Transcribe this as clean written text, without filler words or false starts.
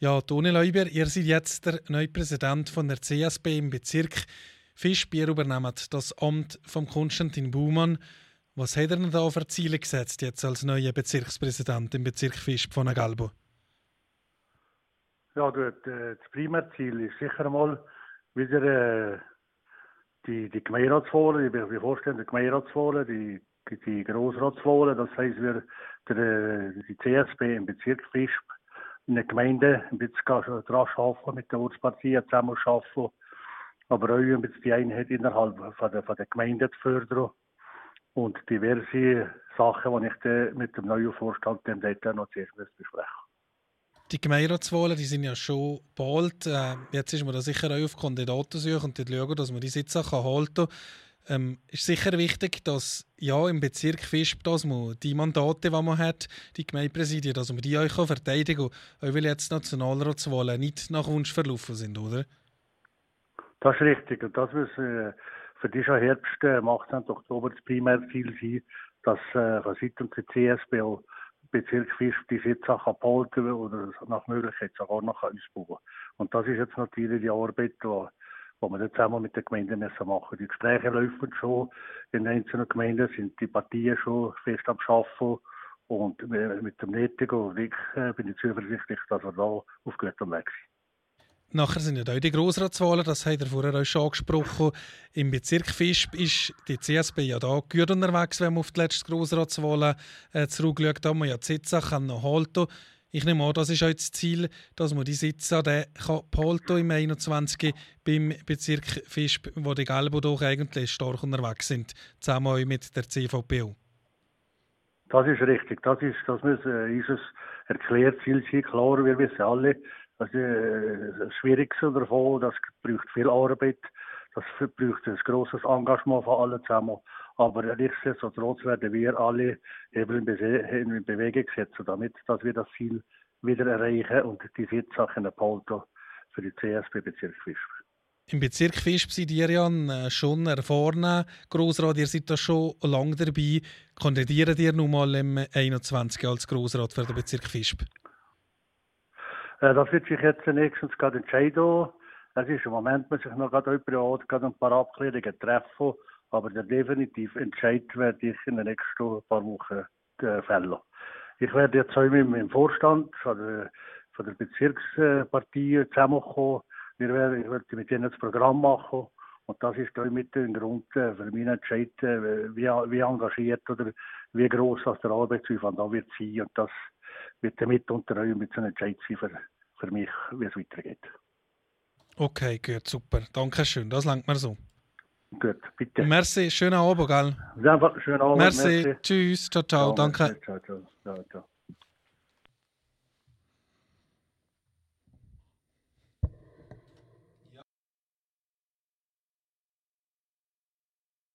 Ja, Toni Leuber, ihr seid jetzt der neue Präsident von der CSB im Bezirk Visp. Ihr übernehmt das Amt von Konstantin Baumann. Was hat er denn da für Ziele gesetzt jetzt als neuer Bezirkspräsident im Bezirk Visp von Agalbo? Ja, das Primärziel ist sicher mal wieder die Gemeinderatswahlen, die Vorstände der Gemeinderatswahlen, die Grossratswahlen. Das heisst, die CSB im Bezirk Visp in der Gemeinde ein bisschen dran arbeiten, mit den Ortsparteien zusammen arbeiten, aber auch ein bisschen die Einheit innerhalb von der Gemeinde zu fördern und diverse Sachen, die ich dann mit dem neuen Vorstand im Detail noch zuerst besprechen. Die Gemeinderatswahlen, die sind ja schon bald. Jetzt ist man da sicher auch auf Kandidatensuche und schauen, dass man die Sitze halten kann. Ist sicher wichtig, dass ja, im Bezirk Visp, dass man die Mandate, die man hat, die Gemeindepräsidien, dass man die euch verteidigen kann, auch weil jetzt Nationalratswahlen nicht nach Wunsch verlaufen sind, oder? Das ist richtig. Und das muss für die schon Herbst, 18. Oktober das Primärziel sein, dass von Seiten der CSB auch Bezirk Visp die Sitze behalten oder nach Möglichkeit sogar noch ausbauen. Und das ist jetzt natürlich die Arbeit, die wir dann zusammen mit den Gemeinden machen müssen. Die Gespräche laufen schon. In einzelnen Gemeinden sind die Partien schon fest am Arbeiten. Und mit dem nötigen Weg bin ich zuversichtlich, dass wir da auf gutem Weg sind. Nachher sind ja auch die Grossratswahlen, das habt ihr vorher auch schon angesprochen. Im Bezirk Visp ist die CSB ja da gut unterwegs, wenn man auf die letzten Grossratswahlen zurückschaut. Da haben wir ja die Sitze noch halten. Ich nehme an, das ist auch das Ziel, dass man die Sitze behalten im 21. beim Bezirk Visp, wo die Gelben doch eigentlich stark unterwegs sind, zusammen auch mit der CVP. Das ist richtig. Das muss unser erklärtes Ziel sein. Klar, wir wissen alle, das Schwierigste davon, das braucht viel Arbeit, das braucht ein grosses Engagement von allen zusammen. Aber nichtsdestotrotz werden wir alle in Bewegung setzen, damit dass wir das Ziel wieder erreichen und die Sitzsachen behalten für die CSB-Bezirk Visp. Im Bezirk Visp seid ihr ja schon erfahren Grossrat, ihr seid da schon lange dabei. Kandidiert ihr nun mal im 21. als Grossrat für den Bezirk Visp? Das wird sich jetzt nächstens gerade entscheiden. Es ist im Moment, muss ich noch gerade ein paar Abklärungen treffen, aber der definitive Entscheid werde ich in den nächsten paar Wochen fällen. Ich werde jetzt auch mit dem Vorstand von der Bezirkspartei zusammenkommen. Ich werde mit ihnen das Programm machen. Und das ist auch mit dem Grund für meinen Entscheid, wie engagiert oder wie gross der Arbeitsaufwand da wird sein. Und das wird damit unter anderem mit so einem Entscheid sein für mich, wie es weitergeht. Okay, gut, super. Dankeschön, das langt mir so. Gut, bitte. Merci, schönen Abend, gell? Schönen Abend. Merci. Tschüss, ciao, ciao, danke. Ciao, ciao.